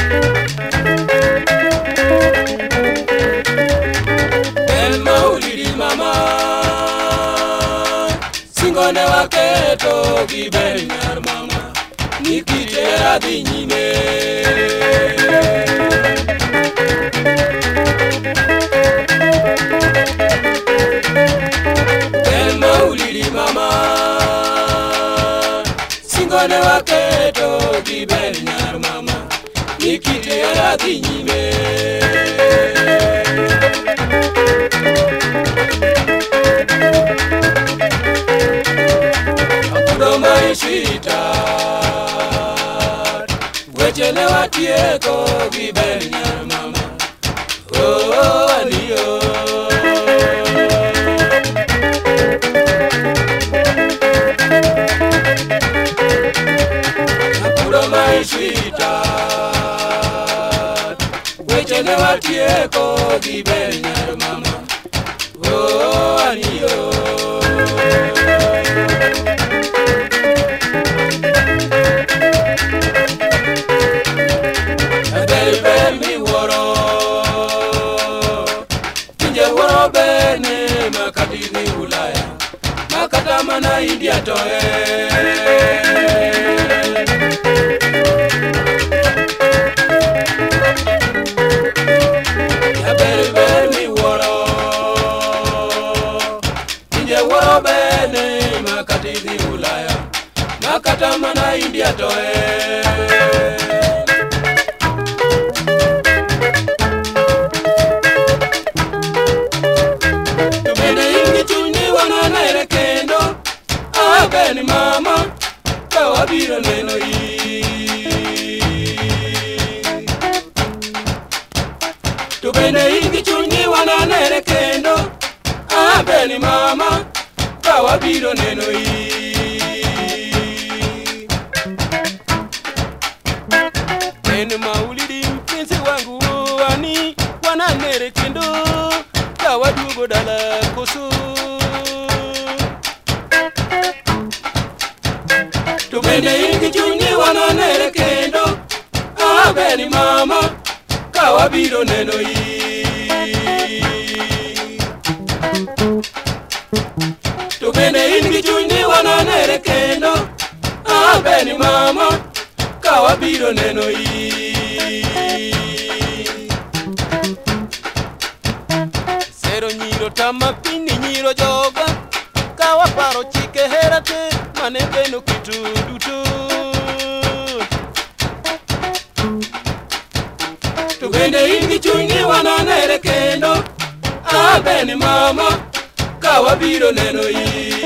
El maulidi mama singone waketo giber nyar mama nikitera dhi nyime. El maulidi mama singone waketo giber nyar mama nikitera dhi nyime. Shita wechele watieko giber nyar mama oh aniyo apuro maishita wechele watieko giber nyar mama oh aniyo makatini Ulaya makata mana India toe ya ber mi woro inje woro bene makatini Ulaya makata mana India toe. Beni mama kawabiro neno yi to bene ingi chunyi wana nere kendo beni mama kawabiro neno yi beni maulidi mpinsi wangu wani wana nere kendo kawadugo dala kusu to bende ingi chunyi wana nere kendo beni mama kawabiro neno yi to bende ingi chunyi wana nere kendo beni mama kawabiro neno yi sero nyiro tama pini nyiro joga kawaparo chike herate mane beno kitu duto to bende ingi chunyi wana nere kendo beni mama kawabiro neno yi